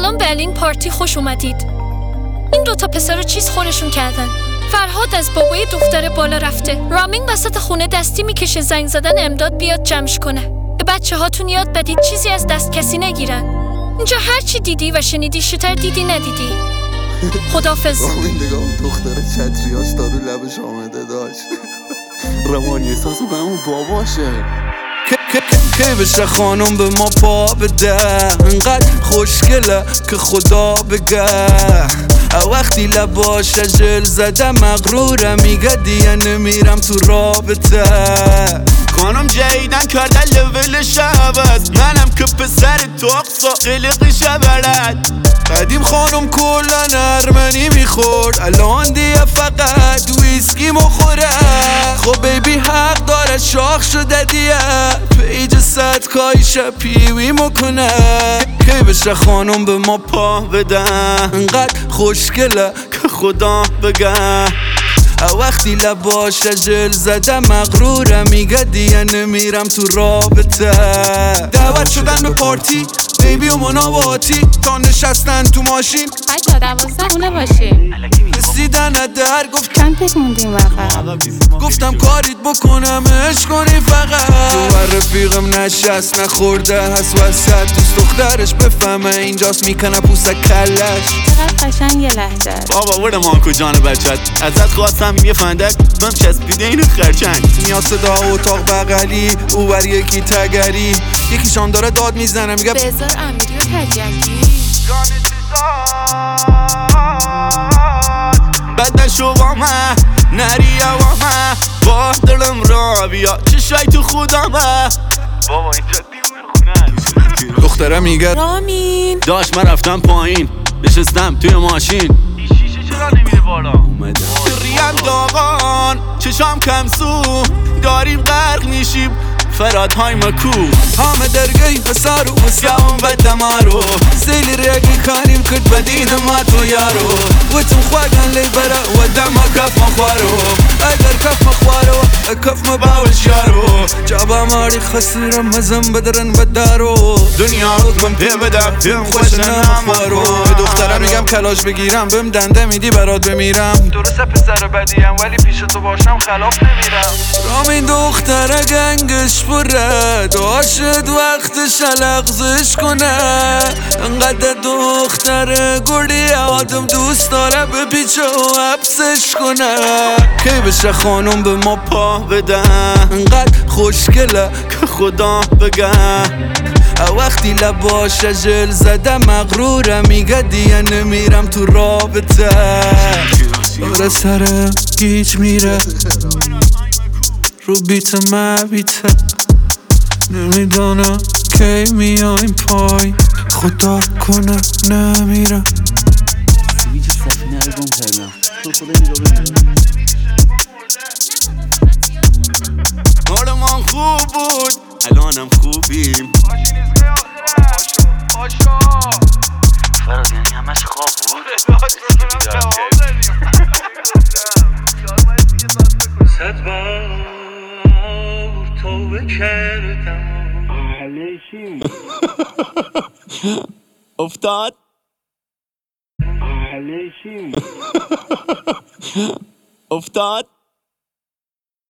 سلام به این پارتی، خوش اومدید. این دوتا پسر رو چیز خورشون کردن. فرهاد از بابای دختر بالا رفته. رامین وسط خونه دستی میکشه زنگ زدن امداد بیاد جمعش کنه. به بچه هاتون یاد بدید چیزی از دست کسی نگیرن. اینجا هرچی دیدی و شنیدی شتر دیدی ندیدی. خدافظ. رامین نگاه دختر چتریاش دارو لبش آمده داشت. روانی احساسو به همون باباشه. که بشه خانم به ما پا بده، انقدر خوشگله که خدا بگه. وقتی لباش جل زده مغروره، میگه دیگه نمیرم تو رابطه. خانم جدیدن کردن لولش عوض، منم که پسر توقسا قلقش بلد. قدیم خانم کلن ارمنی میخورد، الان دیگه فقط ویسکی مخوره. خب بیبی حق داره شاخ شده دیگه، پیج صدکایش پیوی مکنه. که بشه خانم به ما پا بده، انقدر خوشگله که خدا بگه. وقتی لباش جل زده مغروره، میگه دیگه نمیرم تو رابطه. دعوت شدن به پارتی بیبی و مناباتی، تا نشستن تو ماشین بچه 12 خونه باشیم. رسیدن در گفت چند تک موندیم واقعا. گفتم کاریت بکنم عشق کنی فقط. تو رفیقم نشست نخورده هست وسط، دوست دخترش بفهمه اینجاست میکنه پوسه کلش. چقدر قشنگ لهجه. بابا برو مانکو جان بچت، ازت خواستم یه فندک بم چسبیده اینو خرچنگ. میاد صدا اتاق بغلی، او بر یکی تگری، یکیشان داره داد میزنه میگه بذار امیری و تجکی. بد نشو با من نریه با من، با دلم را بیا چشای تو خودمه. بابا اینجا دیوونه خونه. دختره میگه رامین داشت من رفتم پایین، نشستم توی ماشین. این شیشه چرا نمیره بالا؟ اومده ریم داغان چشام کمسو، داریم غرق میشیم فرادهای مکو. همه درگی حسار و مسیام و دمارو، زیلی ریگی کاریم کد بدین ما تو یارو. و تو خواهن لی برا و دم کف مخوارو، اگر کف مخوارو کف مباوش یارو. جابا ماری خسرم مزم بدرن بدارو، دنیا رو کن پی بدم پیم خوش نمارو. به دخترم میگم کلاش بگیرم، بهم دنده میدی برات بمیرم. درسته پسر بدیم ولی پیش تو باشم خلاف نمیرم. رامین دختره گنگش پره، داشت وقتش لغزش کنه. انقدر دختره گردی آدم دوست داره به پیچه و حبسش کنه. که بشه خانم به ما پا بده، انقدر خوشگله که خدا بگه. وقتی لباش جل زده مغروره، میگه دیگه نمیرم تو رابطه. داره سرم گیج میره رو بیت مبیته، نمیدانم کی میایم پای، خدا کنه نمیرم. سویچ سفینه رو گم کردم، تو خدا نگاه بزن. حالمان خوب بود الانم خوبیم. فراز یعنی همش خواب بود. صد بار توبه کردم. افتاد افتاد